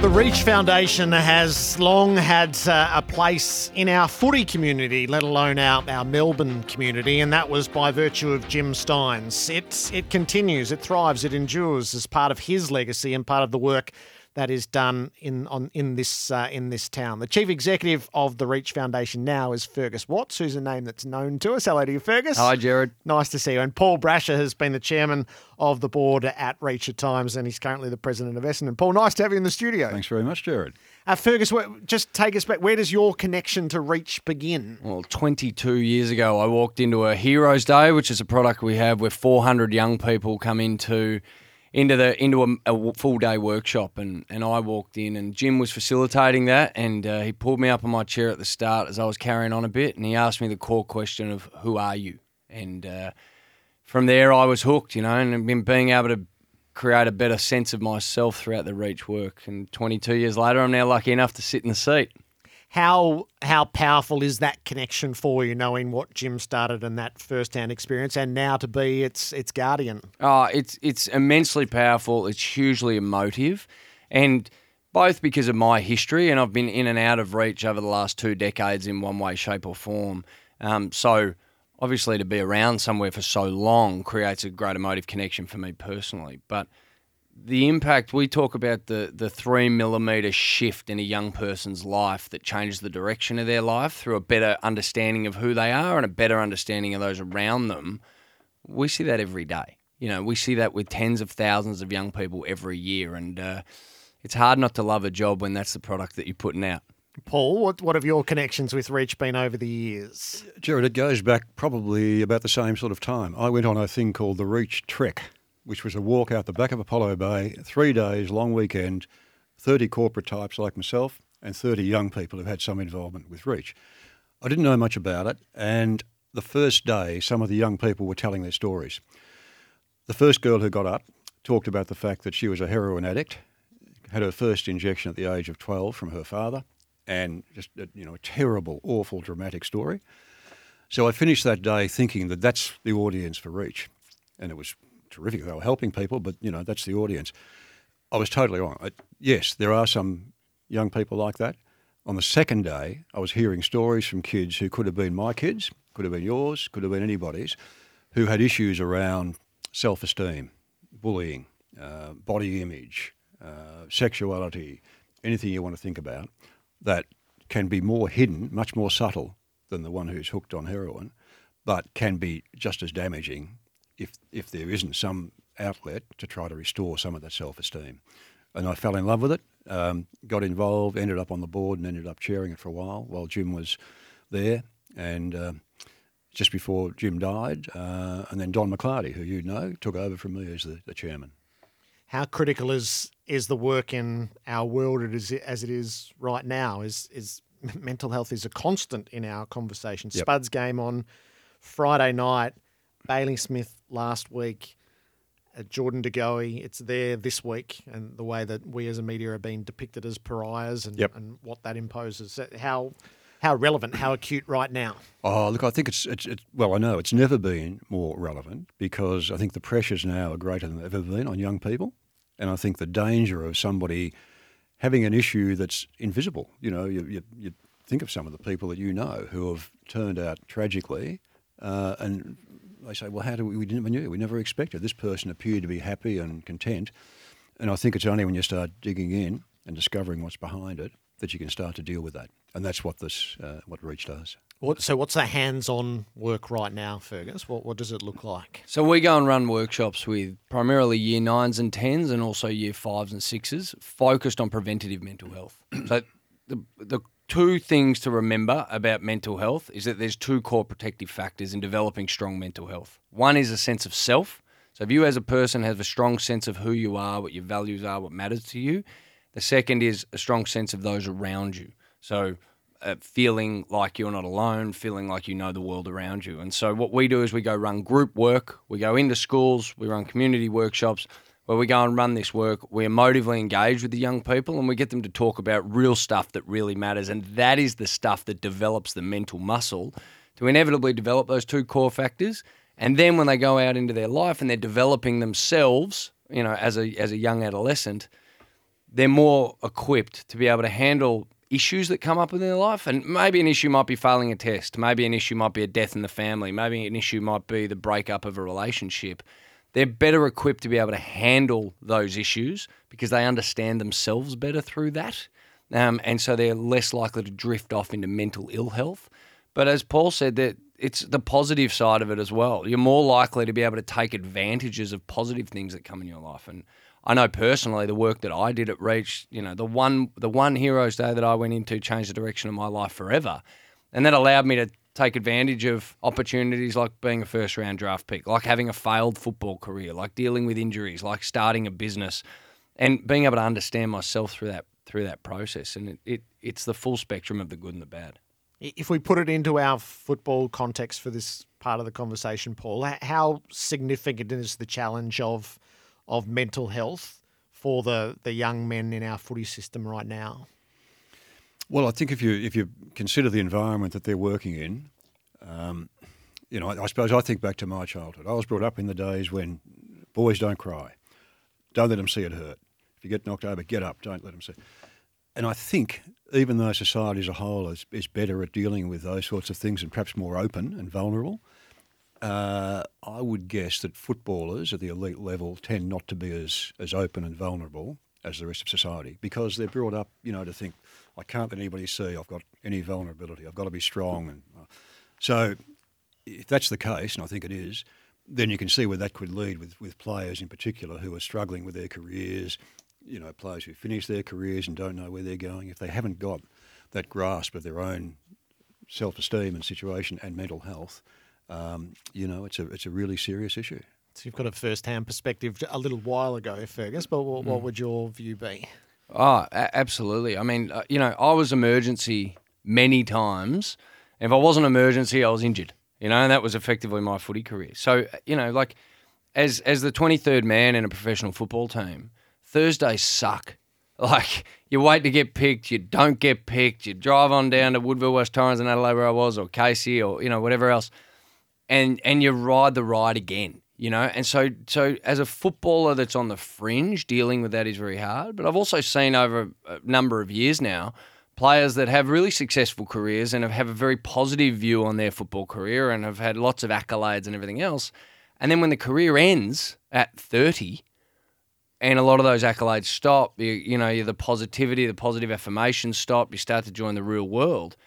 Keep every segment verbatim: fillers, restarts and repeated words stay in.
The Reach Foundation has long had uh, a place in our footy community, let alone our, our Melbourne community, and that was by virtue of Jim Stynes. It, it continues, it thrives, it endures as part of his legacy and part of the work that is done in on in this uh, in this town. The chief executive of the Reach Foundation now is Fergus Watts, who's a name that's known to us. Hello to you, Fergus. Hi, Jared. Nice to see you. And Paul Brasher has been the chairman of the board at Reach at times, and he's currently the president of Essendon. Paul, nice to have you in the studio. Thanks very much, Jared. Uh, Fergus, just take us back. Where does your connection to Reach begin? Well, twenty-two years ago, I walked into a Heroes Day, which is a product we have where four hundred young people come into into the into a, a full day workshop, and, and I walked in, and Jim was facilitating that, and uh, he pulled me up on my chair at the start as I was carrying on a bit, and he asked me the core question of who are you? And uh, from there, I was hooked, you know, and been being able to create a better sense of myself throughout the Reach work. And twenty-two years later, I'm now lucky enough to sit in the seat. How how powerful is that connection for you, knowing what Jim started and that first-hand experience, and now to be its its guardian? Oh, it's it's immensely powerful. It's hugely emotive, and both because of my history, and I've been in and out of Reach over the last two decades in one way, shape, or form. Um, so obviously, to be around somewhere for so long creates a great emotive connection for me personally, but the impact, we talk about the, the three millimetre shift in a young person's life that changes the direction of their life through a better understanding of who they are and a better understanding of those around them. We see that every day. You know, we see that with tens of thousands of young people every year, and uh, it's hard not to love a job when that's the product that you're putting out. Paul, what what have your connections with Reach been over the years? Jared, it goes back probably about the same sort of time. I went on a thing called the Reach Trek, which was a walk out the back of Apollo Bay, three days, long weekend, thirty corporate types like myself and thirty young people who've had some involvement with Reach. I didn't know much about it, and the first day some of the young people were telling their stories. The first girl who got up talked about the fact that she was a heroin addict, had her first injection at the age of twelve from her father, and just a, you know, a terrible, awful, dramatic story. So I finished that day thinking that that's the audience for Reach, and it was terrific. They were helping people, but, you know, that's the audience. I was totally wrong. I, yes, there are some young people like that. On the second day, I was hearing stories from kids who could have been my kids, could have been yours, could have been anybody's, who had issues around self-esteem, bullying, uh, body image, uh, sexuality, anything you want to think about, that can be more hidden, much more subtle than the one who's hooked on heroin, but can be just as damaging if if there isn't some outlet to try to restore some of that self-esteem. And I fell in love with it, um, got involved, ended up on the board and ended up chairing it for a while while Jim was there. And uh, just before Jim died, uh, and then Don McClarty, who you know, took over from me as the, the chairman. How critical is is the work in our world as it, as it is right now? Is is mental health is a constant in our conversation. Yep. Spud's game on Friday night, Bailey Smith last week, uh, Jordan De Goey, it's there this week, and the way that we as a media are being depicted as pariahs and, yep. and what that imposes. How how relevant, how acute right now? Oh, look, I think it's, it's, it's, well, I know it's never been more relevant because I think the pressures now are greater than they've ever been on young people. And I think the danger of somebody having an issue that's invisible, you know, you, you, you think of some of the people that you know who have turned out tragically, uh, and they say, well, how do we, we never knew, we never expected. This person appeared to be happy and content. And I think it's only when you start digging in and discovering what's behind it that you can start to deal with that. And that's what this, uh, what Reach does. What, so what's the hands-on work right now, Fergus? What what does it look like? So we go and run workshops with primarily year nines and tens and also year fives and sixes focused on preventative mental health. So the the two things to remember about mental health is that there's two core protective factors in developing strong mental health. One is a sense of self. So if you as a person have a strong sense of who you are, what your values are, what matters to you. The second is a strong sense of those around you. So uh, feeling like you're not alone, feeling like you know the world around you. And so what we do is we go run group work. We go into schools. We run community workshops where we go and run this work. We emotively engage with the young people and we get them to talk about real stuff that really matters. And that is the stuff that develops the mental muscle to inevitably develop those two core factors. And then when they go out into their life and they're developing themselves, you know, as a as a young adolescent, they're more equipped to be able to handle issues that come up in their life. And maybe an issue might be failing a test. Maybe an issue might be a death in the family. Maybe an issue might be the breakup of a relationship. They're better equipped to be able to handle those issues because they understand themselves better through that. Um, and so they're less likely to drift off into mental ill health. But as Paul said, that it's the positive side of it as well. You're more likely to be able to take advantages of positive things that come in your life. And I know personally the work that I did at Reach, you know, the one the one Heroes Day that I went into changed the direction of my life forever. And that allowed me to take advantage of opportunities like being a first round draft pick, like having a failed football career, like dealing with injuries, like starting a business, and being able to understand myself through that through that process. And it, it it's the full spectrum of the good and the bad. If we put it into our football context for this part of the conversation, Paul, how significant is the challenge of of mental health for the, the young men in our footy system right now? Well, I think if you if you consider the environment that they're working in, um, you know, I, I suppose I think back to my childhood. I was brought up in the days when boys don't cry. Don't let them see it hurt. If you get knocked over, get up. Don't let them see. And I think even though society as a whole is, is better at dealing with those sorts of things and perhaps more open and vulnerable, uh, I would guess that footballers at the elite level tend not to be as, as open and vulnerable as the rest of society because they're brought up, you know, to think, I can't let anybody see I've got any vulnerability. I've got to be strong. And uh, so if that's the case, and I think it is, then you can see where that could lead with, with players in particular who are struggling with their careers, you know, players who finish their careers and don't know where they're going. If they haven't got that grasp of their own self-esteem and situation and mental health, um, you know, it's a it's a really serious issue. So you've got a first-hand perspective a little while ago, Fergus, but what, what Mm. would your view be? Oh, a- absolutely. I mean, uh, you know, I was emergency many times. If I wasn't emergency, I was injured, you know, and that was effectively my footy career. So, you know, like as as the twenty-third man in a professional football team, Thursdays suck. Like, you wait to get picked, you don't get picked, you drive on down to Woodville, West Torrens in Adelaide where I was, or Casey, or, you know, whatever else, and and you ride the ride again. You know, and so so as a footballer that's on the fringe, dealing with that is very hard. But I've also seen over a number of years now players that have really successful careers and have, have a very positive view on their football career and have had lots of accolades and everything else. And then when the career ends at thirty and a lot of those accolades stop, you, you know, the positivity, the positive affirmations stop, you start to join the real world.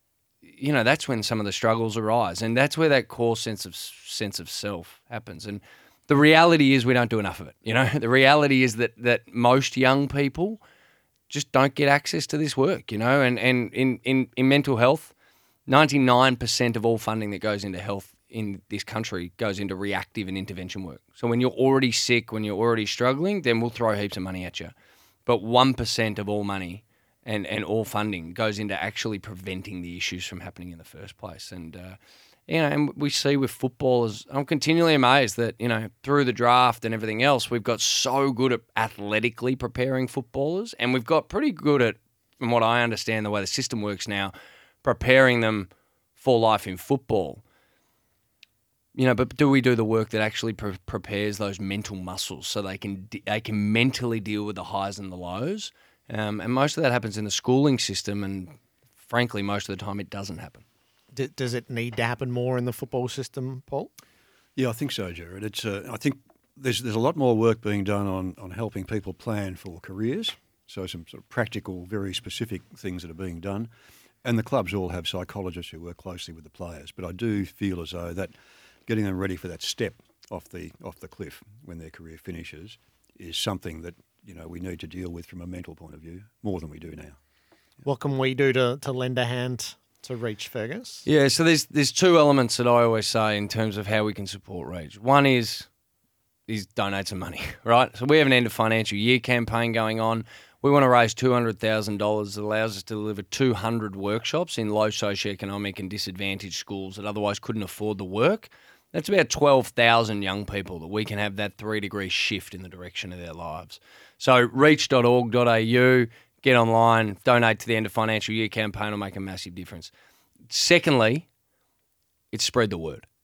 You know, that's when some of the struggles arise, and that's where that core sense of sense of self happens. And the reality is we don't do enough of it. You know, the reality is that that most young people just don't get access to this work. You know, and and in in, in mental health, ninety-nine percent of all funding that goes into health in this country goes into reactive and intervention work. So when you're already sick, when you're already struggling, then we'll throw heaps of money at you. But one percent of all money and, and all funding goes into actually preventing the issues from happening in the first place. And, uh, you know, and we see with footballers, I'm continually amazed that, you know, through the draft and everything else, we've got so good at athletically preparing footballers, and we've got pretty good at, from what I understand, the way the system works now, preparing them for life in football. You know, but do we do the work that actually pre- prepares those mental muscles so they can they can mentally deal with the highs and the lows? Um, and most of that happens in the schooling system, and frankly, most of the time it doesn't happen. D- does it need to happen more in the football system, Paul? Yeah, I think so, Jared. It's uh, I think there's there's a lot more work being done on, on helping people plan for careers. So some sort of practical, very specific things that are being done. And the clubs all have psychologists who work closely with the players. But I do feel as though that getting them ready for that step off the off the cliff when their career finishes is something that, you know, we need to deal with from a mental point of view more than we do now. What can we do to, to lend a hand to Reach, Fergus? Yeah, so there's there's two elements that I always say in terms of how we can support Reach. One is is donate some money, right? So we have an end of financial year campaign going on. We want to raise two hundred thousand dollars that allows us to deliver two hundred workshops in low socioeconomic and disadvantaged schools that otherwise couldn't afford the work. That's about twelve thousand young people that we can have that three-degree shift in the direction of their lives. So reach dot org dot a u, get online, donate to the end of financial year campaign will make a massive difference. Secondly, it's spread the word.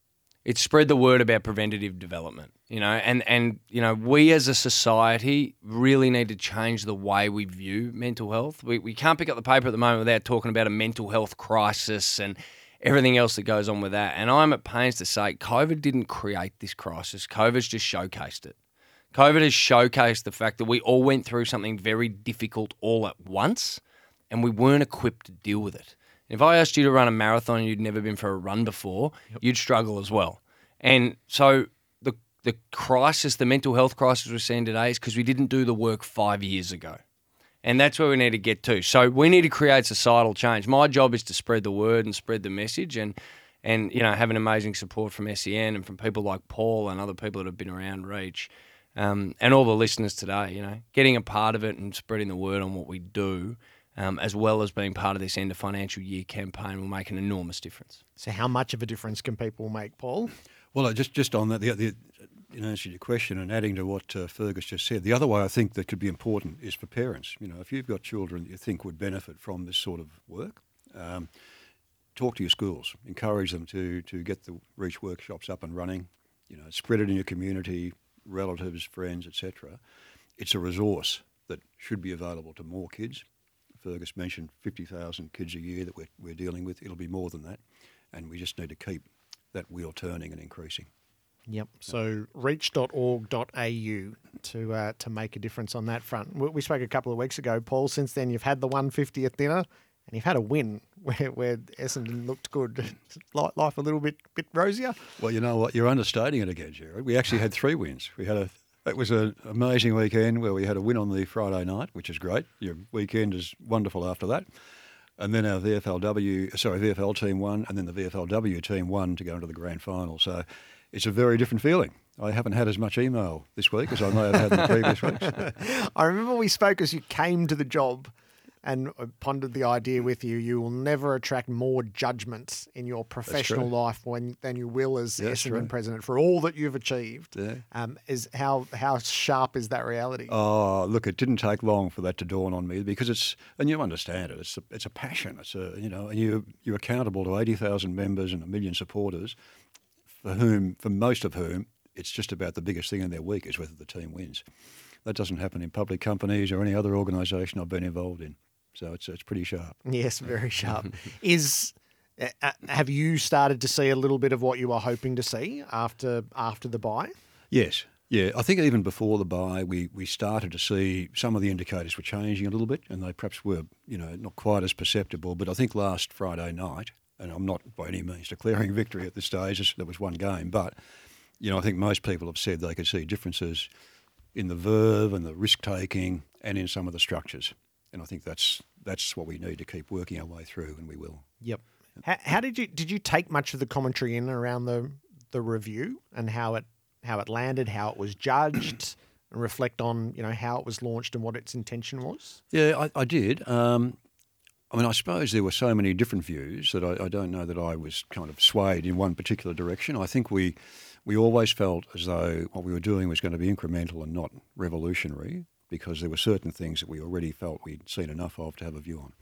It's spread the word about preventative development, you know, and, and, you know, we as a society really need to change the way we view mental health. We, we can't pick up the paper at the moment without talking about a mental health crisis and everything else that goes on with that. And I'm at pains to say COVID didn't create this crisis. COVID's just showcased it. COVID has showcased the fact that we all went through something very difficult all at once and we weren't equipped to deal with it. If I asked you to run a marathon and you'd never been for a run before, yep. you'd struggle as well. And so the the crisis, the mental health crisis we're seeing today is because we didn't do the work five years ago. And that's where we need to get to. So we need to create societal change. My job is to spread the word and spread the message and, and you know, have an amazing support from S E N and from people like Paul and other people that have been around Reach um, and all the listeners today, you know, getting a part of it and spreading the word on what we do. Um, as well as being part of this end of financial year campaign will make an enormous difference. So how much of a difference can people make, Paul? Well, just just on that, the, the, in answer to your question and adding to what uh, Fergus just said, the other way I think that could be important is for parents. You know, if you've got children that you think would benefit from this sort of work, um, talk to your schools, encourage them to to get the Reach workshops up and running. You know, spread it in your community, relatives, friends, et cetera. It's a resource that should be available to more kids. Fergus mentioned fifty thousand kids a year that we're, we're dealing with. It'll be more than that. And we just need to keep that wheel turning and increasing. Yep. So reach dot org dot a u to uh, to make a difference on that front. We, we spoke a couple of weeks ago, Paul. Since then, you've had the one hundred fiftieth dinner and you've had a win where, where Essendon looked good. Life a little bit bit rosier? Well, you know what? You're understating it again, Jared. We actually had three wins. We had a... It was an amazing weekend where we had a win on the Friday night, which is great. Your weekend is wonderful after that. And then our V F L W, sorry, V F L team won, and then the V F L W team won to go into the grand final. So it's a very different feeling. I haven't had as much email this week as I may have had in the previous weeks. I remember we spoke as you came to the job and pondered the idea with you. You will never attract more judgment in your professional life when, than you will as yeah, Essendon president for all that you've achieved. Yeah. Um, is how how sharp is that reality? Oh, look, it didn't take long for that to dawn on me because it's, and you understand it, it's a, it's a passion. It's a, you know, and you, you're accountable to eighty thousand members and a million supporters for whom, for most of whom, it's just about the biggest thing in their week is whether the team wins. That doesn't happen in public companies or any other organisation I've been involved in. So it's it's pretty sharp. Yes, very sharp. Is uh, have you started to see a little bit of what you were hoping to see after after the bye? Yes, yeah. I think even before the bye, we we started to see some of the indicators were changing a little bit, and they perhaps were, you know, not quite as perceptible. But I think last Friday night, and I'm not by any means declaring victory at this stage. There was one game, but you know, I think most people have said they could see differences in the verve and the risk taking, and in some of the structures. And I think that's that's what we need to keep working our way through, and we will. Yep. How, how did you did you take much of the commentary in around the the review and how it how it landed, how it was judged, and reflect on you know how it was launched and what its intention was? Yeah, I, I did. Um, I mean, I suppose there were so many different views that I, I don't know that I was kind of swayed in one particular direction. I think we we always felt as though what we were doing was going to be incremental and not revolutionary, because there were certain things that we already felt we'd seen enough of to have a view on.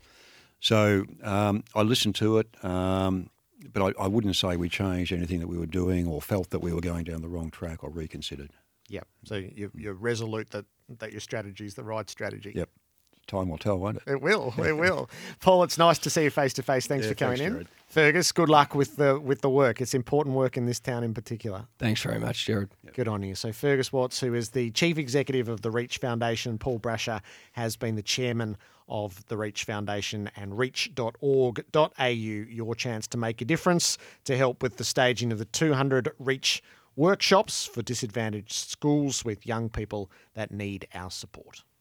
So um, I listened to it, um, but I, I wouldn't say we changed anything that we were doing or felt that we were going down the wrong track or reconsidered. Yep. So you're, you're resolute that, that your strategy is the right strategy. Yep. Time will tell, won't it? It will. It will. Paul, it's nice to see you face to face. Thanks yeah, for coming thanks, in. Jared. Fergus, good luck with the with the work. It's important work in this town in particular. Thanks very much, Jared. Yep. Good on you. So Fergus Watts, who is the Chief Executive of the Reach Foundation, Paul Brasher has been the Chairman of the Reach Foundation, and reach dot org dot a u, your chance to make a difference to help with the staging of the two hundred Reach workshops for disadvantaged schools with young people that need our support.